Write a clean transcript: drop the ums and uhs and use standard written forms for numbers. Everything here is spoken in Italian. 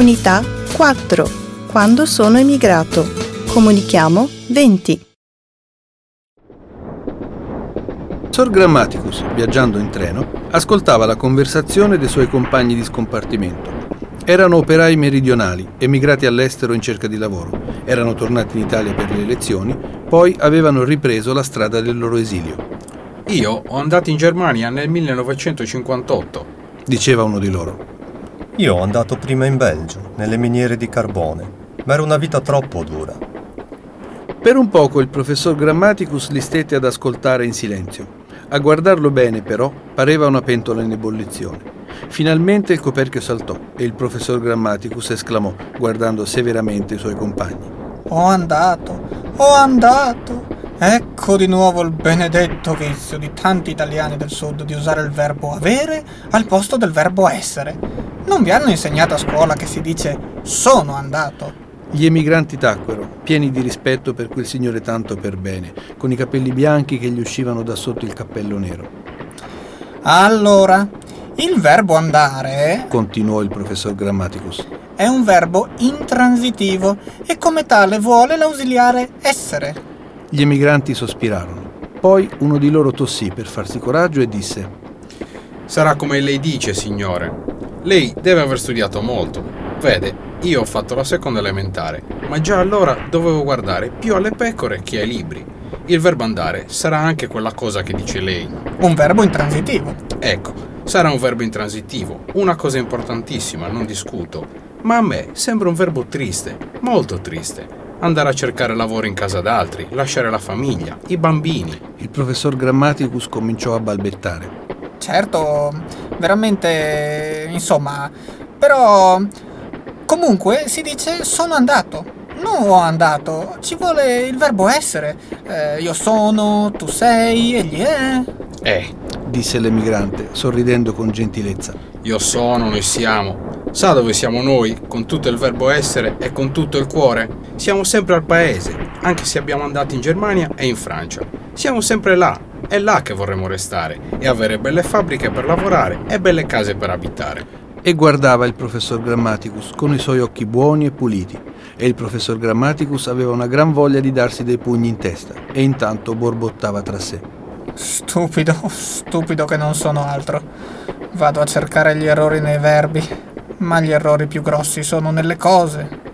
Unità 4. Quando sono emigrato. Comunichiamo 20. Sor Grammaticus, viaggiando in treno, ascoltava la conversazione dei suoi compagni di scompartimento. Erano operai meridionali, emigrati all'estero in cerca di lavoro. Erano tornati in Italia per le elezioni, poi avevano ripreso la strada del loro esilio. Io ho andato in Germania nel 1958, diceva uno di loro. Io ho andato prima in Belgio, nelle miniere di carbone, ma era una vita troppo dura. Per un poco il professor Grammaticus li stette ad ascoltare in silenzio. A guardarlo bene, però, pareva una pentola in ebollizione. Finalmente il coperchio saltò e il professor Grammaticus esclamò, guardando severamente i suoi compagni. Ho andato. Ecco di nuovo il benedetto vizio di tanti italiani del sud di usare il verbo avere al posto del verbo essere. Non vi hanno insegnato a scuola che si dice sono andato? Gli emigranti tacquero, pieni di rispetto per quel signore tanto per bene, con i capelli bianchi che gli uscivano da sotto il cappello nero. Allora, il verbo andare, continuò il professor Grammaticus, è un verbo intransitivo e come tale vuole l'ausiliare essere. Gli emigranti sospirarono. Poi uno di loro tossì per farsi coraggio e disse: sarà come lei dice, signore. Lei deve aver studiato molto. Vede, io ho fatto la seconda elementare, ma già allora dovevo guardare più alle pecore che ai libri. Il verbo andare sarà anche quella cosa che dice lei. Un verbo intransitivo. Ecco, sarà un verbo intransitivo, una cosa importantissima, non discuto. Ma a me sembra un verbo triste, molto triste. Andare a cercare lavoro in casa d'altri, lasciare la famiglia, i bambini. Il professor Grammaticus cominciò a balbettare. Certo, veramente, insomma, però comunque si dice sono andato, non ho andato, ci vuole il verbo essere. Io sono, tu sei, egli è. Disse l'emigrante, sorridendo con gentilezza. Io sono, noi siamo. Sa dove siamo noi, con tutto il verbo essere e con tutto il cuore? Siamo sempre al paese, anche se abbiamo andato in Germania e in Francia. Siamo sempre là, è là che vorremmo restare e avere belle fabbriche per lavorare e belle case per abitare. E guardava il professor Grammaticus con i suoi occhi buoni e puliti, e il professor Grammaticus aveva una gran voglia di darsi dei pugni in testa, e intanto borbottava tra sé. Stupido che non sono altro. Vado a cercare gli errori nei verbi, ma gli errori più grossi sono nelle cose.